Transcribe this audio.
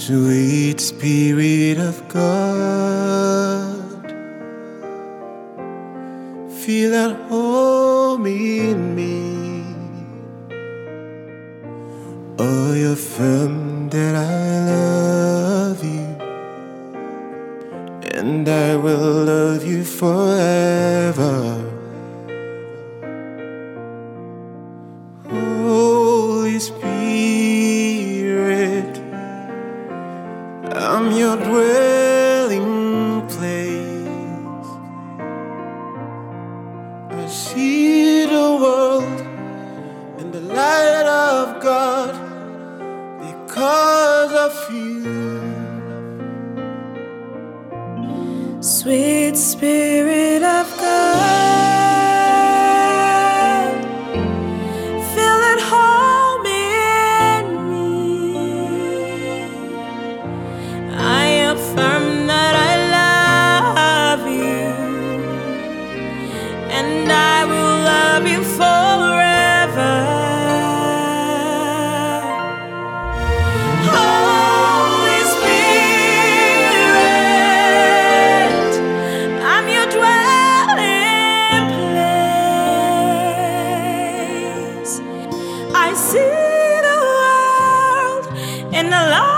Sweet Spirit of God, feel at home in me. Oh, you affirm that I love you, and I will love you forever. Holy Spirit, I'm your dwelling place. I see the world in the light of God because of you. Sweet Spirit of God, feel at home in me. I affirm that I love you, and I will love you forever. Holy Spirit, I'm your dwelling place. I see the world in the light